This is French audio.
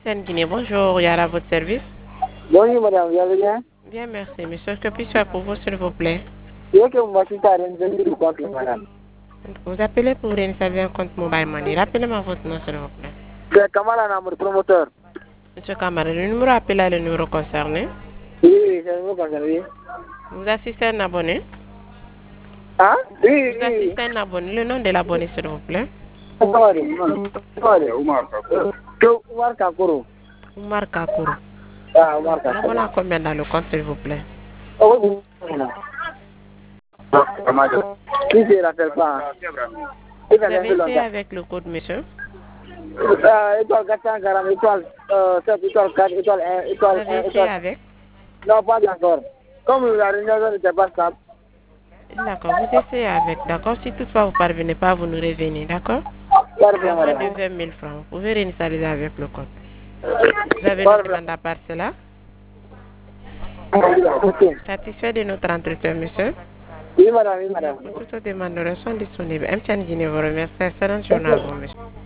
Seine Guinée, bonjour, Yara, à votre service. Bonjour madame, vous allez bien? Bien, merci. Monsieur, que puis-je faire pour vous, s'il vous plaît? Je que vous m'assistez à renouveler le compte, madame. Vous appelez pour réinstaller un compte mobile money. Rappelez-moi votre nom, s'il vous plaît. C'est Kamala Namour, promoteur. Monsieur Kamara, le numéro appelé est le numéro concerné. Oui, c'est vous concerné. Vous assistez à un abonné? Hein? Oui, Vous oui. assistez à un abonné. Le nom de l'abonné, s'il vous plaît. Oumar Kakoro. Oumar Kakourou. Ah, Oumar Kakoro. L'abonné a combien dans le compte, s'il vous plaît? Oh, oui. Si je ne rappelle pas. Vous avez essayé avec le code, monsieur? Étoile 440, étoile 7, étoile 4, étoile 1, Vous étoile avez 1, essayé étoile... avec? Non, pas encore. Comme la réunion n'était pas stable. D'accord, vous essayez avec, d'accord? Si toutefois vous ne parvenez pas, vous nous revenez, d'accord? Pardon, Moins de madame. 20 000 francs. Vous pouvez réinitialiser avec le compte. Vous avez une Pardon. demande à part cela? Ok. Satisfait de notre entretien, monsieur? Oui, madame, oui, madame. Pour toute demande, nous sommes disponibles. MTN Guinée vous remercie. Excellente journée à vous, monsieur.